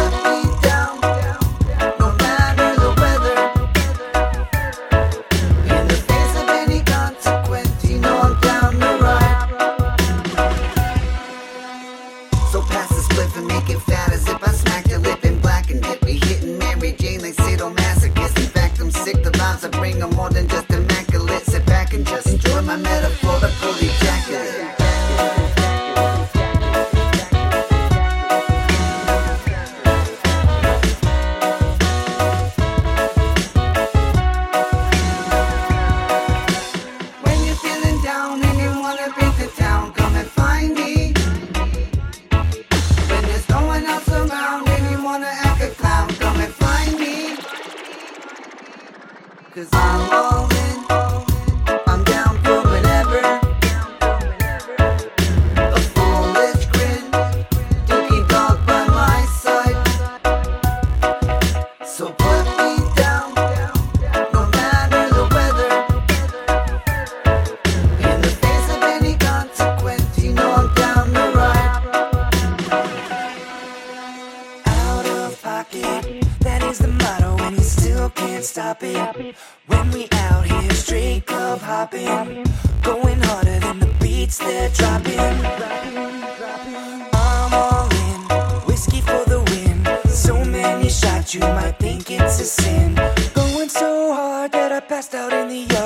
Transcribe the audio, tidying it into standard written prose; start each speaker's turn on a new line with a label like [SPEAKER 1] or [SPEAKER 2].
[SPEAKER 1] put me down, no matter the weather. In the face of any consequence, you know I'm down to ride. So pass the spliff and make it fat as if I smacked your lip and blackened it. Be hitting Mary Jane like sadomasochist. In fact, I'm sick, the lives I bring are more than just immaculate. Sit back and just enjoy my metaphorical ejaculate. When you're feeling down and you wanna beat the town, come and find me. When there's no one else around and you wanna act a clown, come and find me. 'Cause I'm all in, I'm down for whatever. A foolish grin, Dookie Dog by my side. So put me down, no matter the weather. In the face of any consequence, you know I'm down to ride. Out of pocket, that is the motto, and you still can't stop it. When we out here straight club hopping, going harder than the beats they're dropping. I'm all in, whiskey for the win. So many shots you might think it's a sin. Going so hard that I passed out in the yard.